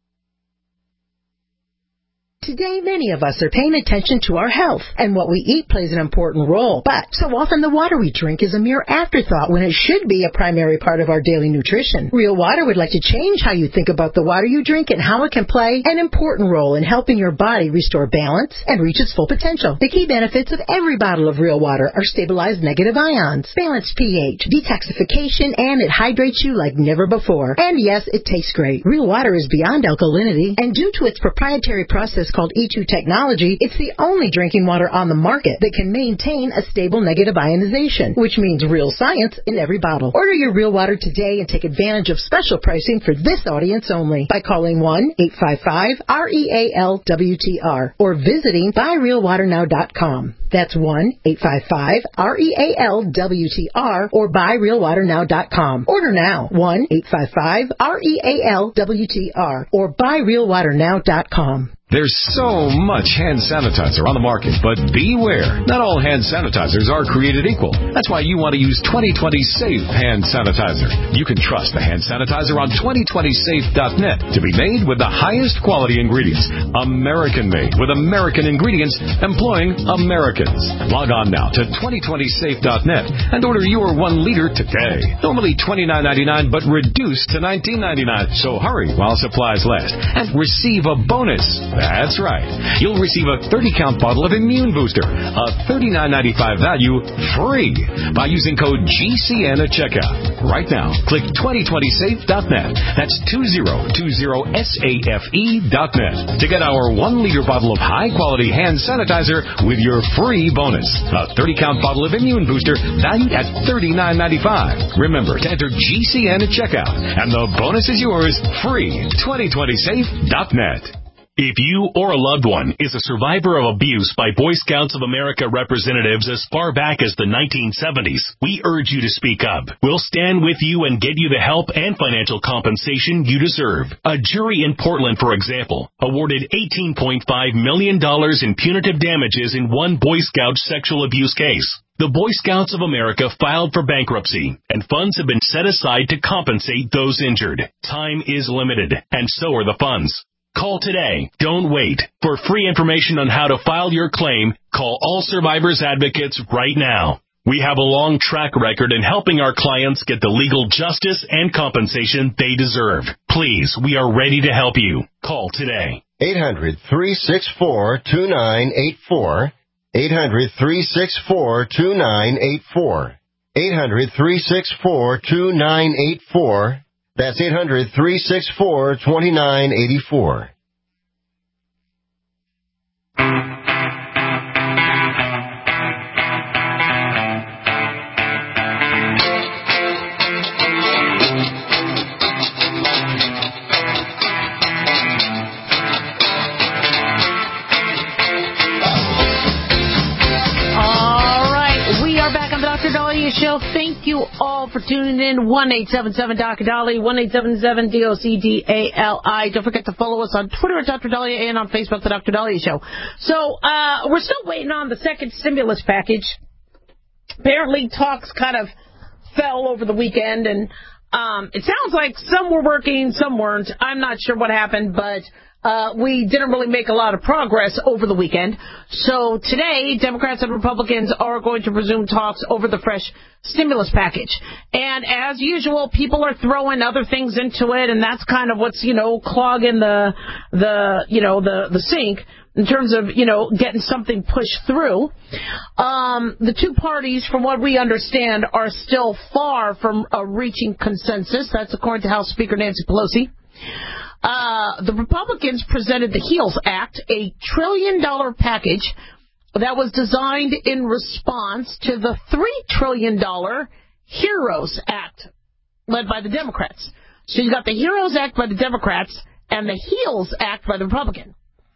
Speaker 12: Today, many of us are paying attention to our health, and what we eat plays an important role. But so often the water we drink is a mere afterthought when it should be a primary part of our daily nutrition. Real Water would like to change how you think about the water you drink and how it can play an important role in helping your body restore balance and reach its full potential. The key benefits of every bottle of Real Water are stabilized negative ions, balanced pH, detoxification, and it hydrates you like never before. And yes, it tastes great. Real Water is beyond alkalinity, and due to its proprietary process called E two technology, it's the only drinking water on the market that can maintain a stable negative ionization, which means real science in every bottle. Order your Real Water today and take advantage of special pricing for this audience only by calling one eight five five, R E A L W T R or visiting buy real water now dot com. That's one eight five five, R E A L W T R or buy real water now dot com. Order now, one eight five five, R E A L W T R or buy real water now dot com.
Speaker 8: There's so much hand sanitizer on the market, but beware. Not all hand sanitizers are created equal. That's why you want to use twenty twenty Safe Hand Sanitizer. You can trust the hand sanitizer on twenty twenty safe dot net to be made with the highest quality ingredients. American-made with American ingredients employing Americans. Log on now to twenty twenty safe dot net and order your one liter today. Normally twenty-nine ninety-nine, but reduced to nineteen ninety-nine. So hurry while supplies last and receive a bonus. That's right. You'll receive a thirty count bottle of Immune Booster, a thirty-nine ninety-five value, free by using code G C N at checkout. Right now, click twenty twenty safe dot net. That's two zero two zero safe dot net to get our one liter bottle of high-quality hand sanitizer with your free bonus. A thirty count bottle of Immune Booster valued at thirty-nine ninety-five. Remember to enter G C N at checkout, and the bonus is yours free. twenty twenty safe dot net.
Speaker 13: If you or a loved one is a survivor of abuse by Boy Scouts of America representatives as far back as the nineteen seventies, we urge you to speak up. We'll stand with you and get you the help and financial compensation you deserve. A jury in Portland, for example, awarded eighteen point five million dollars in punitive damages in one Boy Scout sexual abuse case. The Boy Scouts of America filed for bankruptcy, and funds have been set aside to compensate those injured. Time is limited, and so are the funds. Call today. Don't wait. For free information on how to file your claim, call All Survivors Advocates right now. We have a long track record in helping our clients get the legal justice and compensation they deserve. Please, we are ready to help you. Call today.
Speaker 14: eight hundred, three six four, two nine eight four. eight hundred, three six four, two nine eight four. eight hundred, three six four, two nine eight four. That's eight hundred, three six four, two nine eight four.
Speaker 2: Show. Thank you all for tuning in. one eight seven seven Doctor Dolly, one eight seven seven D O C D A L I. Don't forget to follow us on Twitter at Doctor Dahlia and on Facebook, The Doctor Dahlia Show. So, uh, we're still waiting on the second stimulus package. Apparently, talks kind of fell over the weekend, and um, it sounds like some were working, some weren't. I'm not sure what happened, but Uh, we didn't really make a lot of progress over the weekend. So today, Democrats and Republicans are going to resume talks over the fresh stimulus package. And as usual, people are throwing other things into it, and that's kind of what's, you know, clogging the, the you know, the, the sink. in terms of, you know, getting something pushed through. Um, the two parties, from what we understand, are still far from uh, reaching consensus. That's according to House Speaker Nancy Pelosi. Uh, the Republicans presented the HEALS Act, a trillion dollar package that was designed in response to the three trillion dollar HEROES Act led by the Democrats. So you got the HEROES Act by the Democrats and the HEALS Act by the Republican.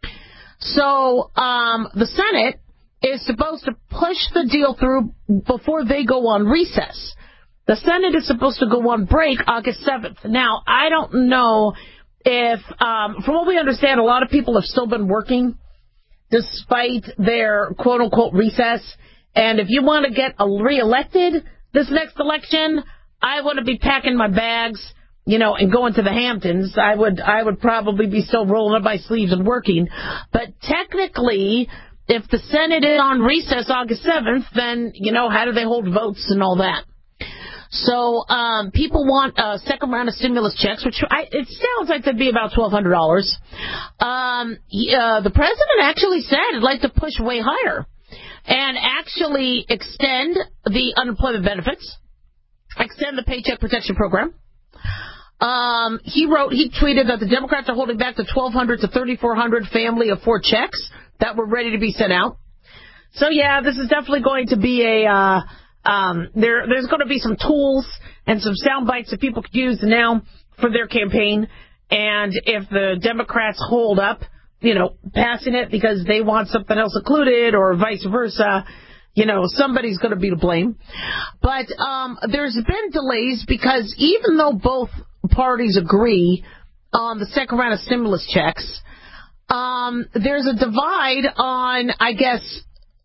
Speaker 2: So um, the Senate is supposed to push the deal through before they go on recess. The Senate is supposed to go on break August seventh. Now, I don't know if, um, from what we understand, a lot of people have still been working despite their quote-unquote recess. And if you want to get reelected this next election, I want to be packing my bags, you know, and going to the Hamptons. I would I would probably be still rolling up my sleeves and working. But technically, if the Senate is on recess August seventh, then, you know, how do they hold votes and all that? So um, people want a second round of stimulus checks, which I, it sounds like they'd be about twelve hundred dollars. Um, uh, the president actually said he'd like to push way higher and actually extend the unemployment benefits, extend the Paycheck Protection Program. Um, he wrote, he tweeted that the Democrats are holding back the twelve hundred to thirty-four hundred family of four checks that were ready to be sent out. So, yeah, this is definitely going to be a... Uh, Um, there, there's going to be some tools and some sound bites that people could use now for their campaign. And if the Democrats hold up, you know, passing it because they want something else included or vice versa, you know, somebody's going to be to blame. But um, there's been delays because even though both parties agree on the second round of stimulus checks, um, there's a divide on, I guess,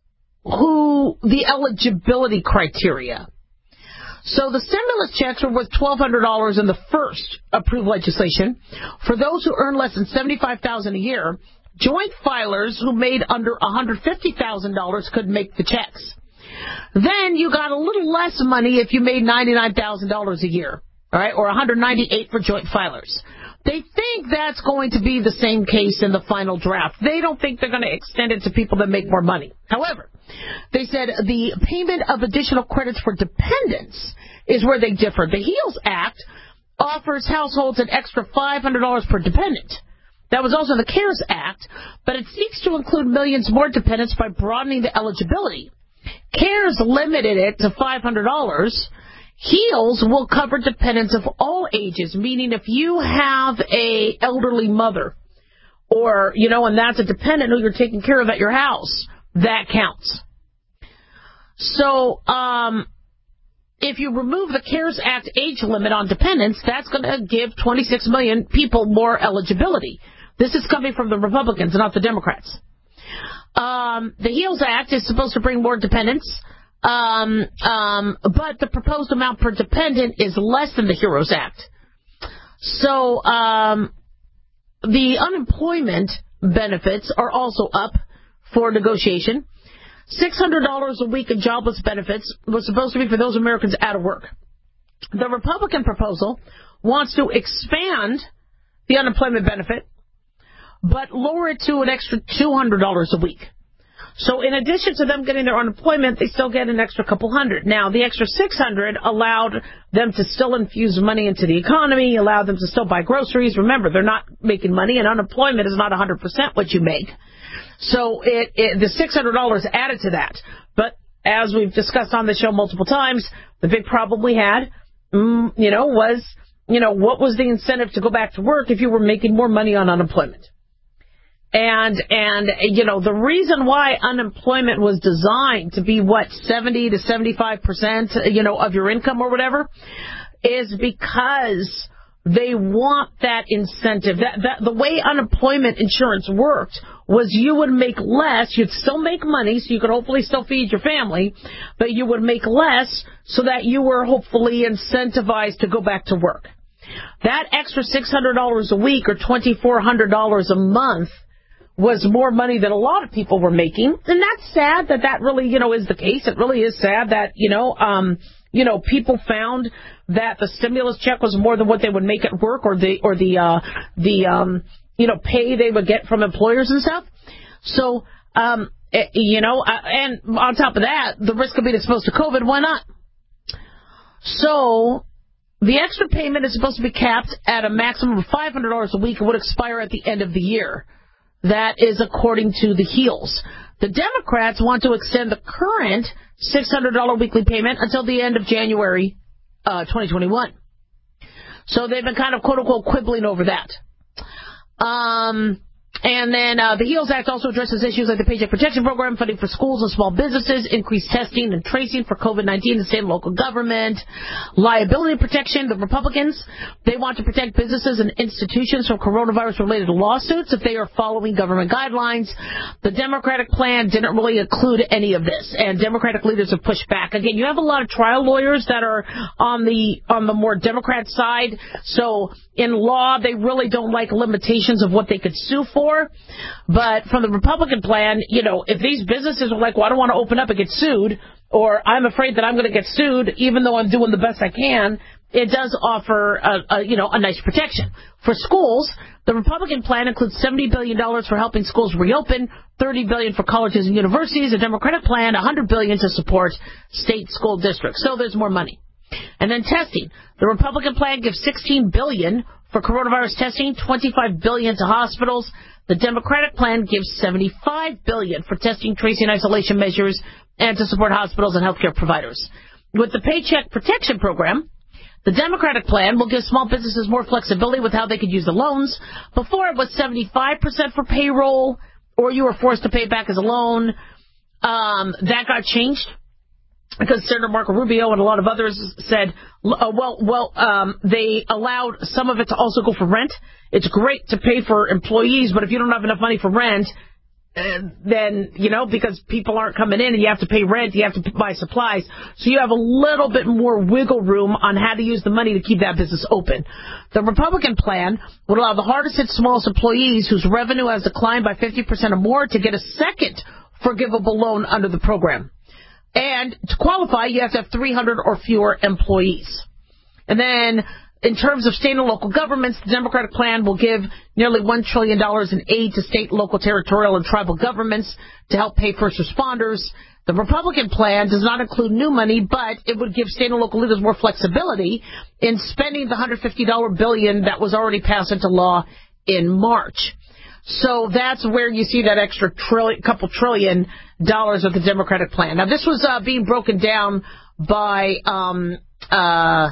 Speaker 2: who the eligibility criteria. So the stimulus checks were worth twelve hundred dollars in the first approved legislation. For those who earn less than seventy-five thousand dollars a year, joint filers who made under one hundred fifty thousand dollars could make the checks. Then you got a little less money if you made ninety-nine thousand dollars a year, all right, or one hundred ninety-eight thousand dollars for joint filers. They think that's going to be the same case in the final draft. They don't think they're going to extend it to people that make more money. However, they said the payment of additional credits for dependents is where they differ. The HEALS Act offers households an extra five hundred dollars per dependent. That was also the CARES Act, but it seeks to include millions more dependents by broadening the eligibility. CARES limited it to five hundred dollars. HEALS will cover dependents of all ages, meaning if you have a elderly mother or, you know, and that's a dependent who you're taking care of at your house, that counts. So, um, if you remove the CARES Act age limit on dependents, that's going to give twenty-six million people more eligibility. This is coming from the Republicans, not the Democrats. Um, the HEALS Act is supposed to bring more dependents. Um, um, but the proposed amount per dependent is less than the HEROES Act. So, um, the unemployment benefits are also up for negotiation. six hundred dollars a week in jobless benefits was supposed to be for those Americans out of work. The Republican proposal wants to expand the unemployment benefit, but lower it to an extra two hundred dollars a week. So in addition to them getting their unemployment, they still get an extra couple hundred. Now, the extra six hundred allowed them to still infuse money into the economy, allowed them to still buy groceries. Remember, they're not making money, and unemployment is not one hundred percent what you make. So it, it, the six hundred dollars added to that. But as we've discussed on the show multiple times, the big problem we had, mm, you know, was, you know, what was the incentive to go back to work if you were making more money on unemployment? And, and, you know, the reason why unemployment was designed to be, what, seventy to seventy-five percent, you know, of your income or whatever, is because they want that incentive. That, that, the way unemployment insurance worked was you would make less, you'd still make money, so you could hopefully still feed your family, but you would make less so that you were hopefully incentivized to go back to work. That extra six hundred dollars a week or twenty-four hundred dollars a month was more money than a lot of people were making. And that's sad that that really, you know, is the case. It really is sad that, you know, um, you know, people found that the stimulus check was more than what they would make at work or the, or the, uh, the, um, you know, pay they would get from employers and stuff. So, um, you know, and on top of that, the risk of being exposed to COVID, why not? So, the extra payment is supposed to be capped at a maximum of five hundred dollars a week and would expire at the end of the year. That is according to the HEALS. The Democrats want to extend the current six hundred dollars weekly payment until the end of January uh, twenty twenty-one. So they've been kind of, quote-unquote, quibbling over that. Um... And then uh, the HEALS Act also addresses issues like the Paycheck Protection Program, funding for schools and small businesses, increased testing and tracing for COVID nineteen in state and local government, liability protection. The Republicans, they want to protect businesses and institutions from coronavirus-related lawsuits if they are following government guidelines. The Democratic plan didn't really include any of this, and Democratic leaders have pushed back. Again, you have a lot of trial lawyers that are on the on the more Democrat side, so in law, they really don't like limitations of what they could sue for. But from the Republican plan, you know, if these businesses are like, well, I don't want to open up and get sued, or I'm afraid that I'm going to get sued even though I'm doing the best I can, it does offer, a, a, you know, a nice protection. For schools, the Republican plan includes seventy billion dollars for helping schools reopen, thirty billion dollars for colleges and universities, a Democratic plan, one hundred billion dollars to support state school districts. So there's more money. And then testing. The Republican plan gives sixteen billion dollars for coronavirus testing, twenty-five billion dollars to hospitals. The Democratic plan gives seventy-five billion dollars for testing, tracing, isolation measures, and to support hospitals and healthcare providers. With the Paycheck Protection Program, the Democratic plan will give small businesses more flexibility with how they could use the loans. Before, it was seventy-five percent for payroll, or you were forced to pay it back as a loan. Um, that got changed because Senator Marco Rubio and a lot of others said, uh, well, well, um, they allowed some of it to also go for rent. It's great to pay for employees, but if you don't have enough money for rent, uh, then, you know, because people aren't coming in and you have to pay rent, you have to buy supplies. So you have a little bit more wiggle room on how to use the money to keep that business open. The Republican plan would allow the hardest hit smallest employees whose revenue has declined by fifty percent or more to get a second forgivable loan under the program. And to qualify, you have to have three hundred or fewer employees. And then, in terms of state and local governments, the Democratic plan will give nearly one trillion dollars in aid to state, local, territorial, and tribal governments to help pay first responders. The Republican plan does not include new money, but it would give state and local leaders more flexibility in spending the one hundred fifty billion dollars that was already passed into law in March. So that's where you see that extra trillion, couple trillion dollars of the Democratic plan. Now, this was uh, being broken down by um, uh,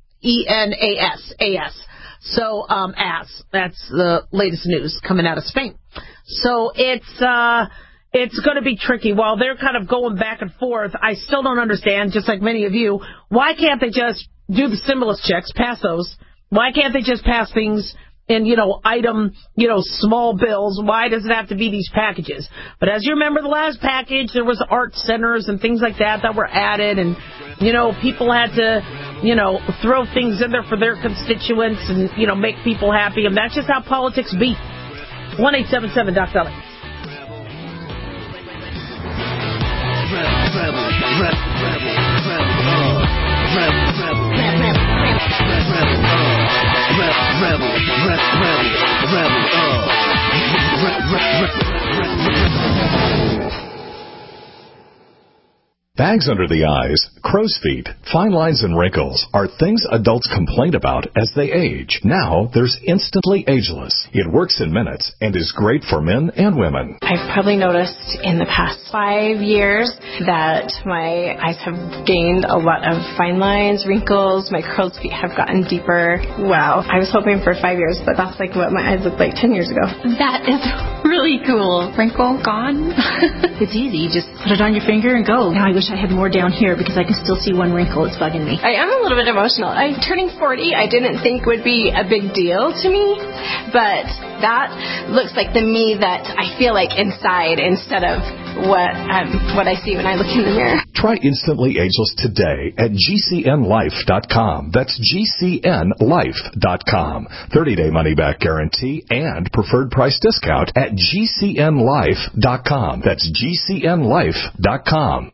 Speaker 2: E N A S, A S. So, um, A S. That's the latest news coming out of Spain. So it's uh, it's going to be tricky. While they're kind of going back and forth, I still don't understand, just like many of you, why can't they just do the stimulus checks, pass those? Why can't they just pass things in, you know, item, you know, small bills? Why does it have to be these packages? But as you remember the last package, there was art centers and things like that that were added, and, you know, people had to, you know, throw things in there for their constituents and, you know, make people happy, and that's just how politics be. one eight seven seven Doc Dolly.
Speaker 1: Rebel, rebel, rebel, rebel, uh,
Speaker 8: Bags under the eyes, crow's feet, fine lines, and wrinkles are things adults complain about as they age. Now, there's Instantly Ageless. It works in minutes and is great for men and women.
Speaker 15: I've probably noticed in the past five years that my eyes have gained a lot of fine lines, wrinkles, my crow's feet have gotten deeper. Wow. I was hoping for five years, but that's like what my eyes looked like ten years ago.
Speaker 16: That is really cool. Wrinkle gone? It's easy. You just put it on your finger and go. Now I wish I had more down here because I can still see one wrinkle. It's bugging me.
Speaker 15: I am a little bit emotional. I'm turning forty. I didn't think would be a big deal to me, but that looks like the me that I feel like inside instead of what um, what I see when I look in the mirror.
Speaker 8: Try Instantly Ageless today at G C N life dot com. That's G C N life dot com. thirty-day money-back guarantee and preferred price discount at G C N life dot com. That's G C N life dot com.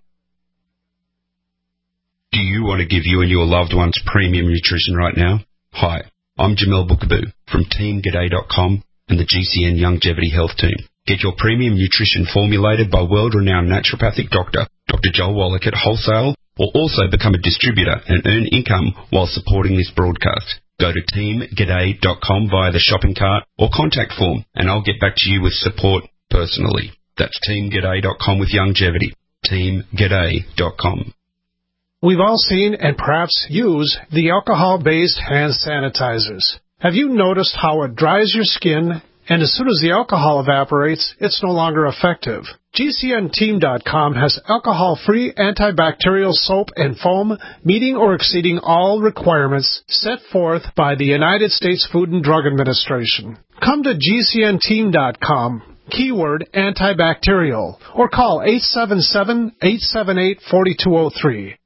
Speaker 17: Do you want to give you and your loved ones premium nutrition right now? Hi, I'm Jamel Bookaboo from Team G'day dot com and the G C N Longevity Health Team. Get your premium nutrition formulated by world-renowned naturopathic doctor, Doctor Joel Wallach at wholesale, or also become a distributor and earn income while supporting this broadcast. Go to team g'day dot com via the shopping cart or contact form, and I'll get back to you with support personally. That's team g'day dot com with longevity. team g'day dot com.
Speaker 7: We've all seen and perhaps use the alcohol-based hand sanitizers. Have you noticed how it dries your skin, and as soon as the alcohol evaporates, it's no longer effective? G C N team dot com has alcohol-free antibacterial soap and foam meeting or exceeding all requirements set forth by the United States Food and Drug Administration. Come to G C N team dot com, keyword antibacterial, or call eight seven seven, eight seven eight, four two zero three.